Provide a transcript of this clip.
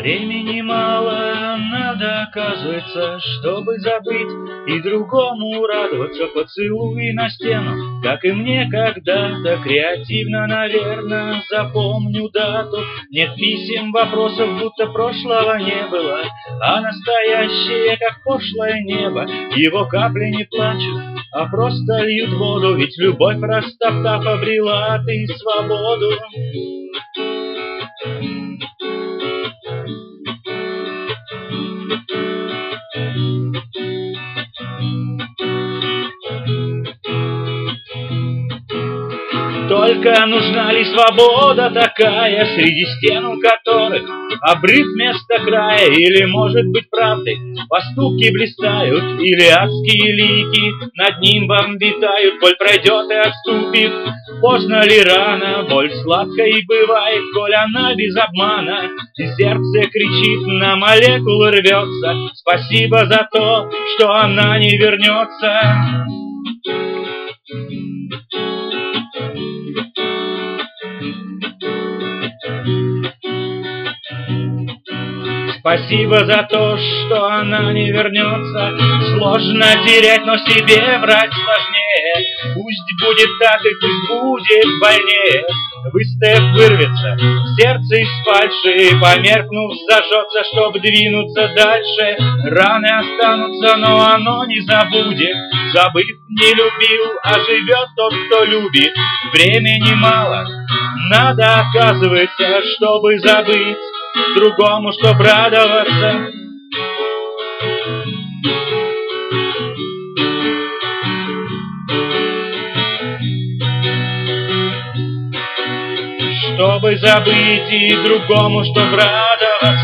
Времени мало, надо, оказывается, чтобы забыть и другому радоваться. Поцелуй на стену, как и мне когда-то, креативно, наверное, запомню дату. Нет писем, вопросов, будто прошлого не было, а настоящее, как пошлое небо. Его капли не плачут, а просто льют воду, ведь любовь, растоптав, обрела ты свободу. Только нужна ли свобода такая, среди стен у которых обрыв вместо края? Или, может быть, правдой поступки блистают, или адские лики над нимбом витают? Боль пройдет и отступит, поздно ли рано? Боль сладкой и бывает, коль она без обмана, и сердце кричит, на молекулы рвется. Спасибо за то, что она не вернется. Спасибо за то, что она не вернется. Сложно терять, но себе врать сложнее. Пусть будет так и пусть будет больнее. Выстояв, вырвется сердце из фальши, померкнув, зажжется, чтоб двинуться дальше. Раны останутся, но оно не забудет. Забыв, не любил, а живет тот, кто любит. Времени мало, надо, оказывается, чтобы забыть, другому, чтоб радоваться. Чтобы забыть и другому, чтоб радоваться.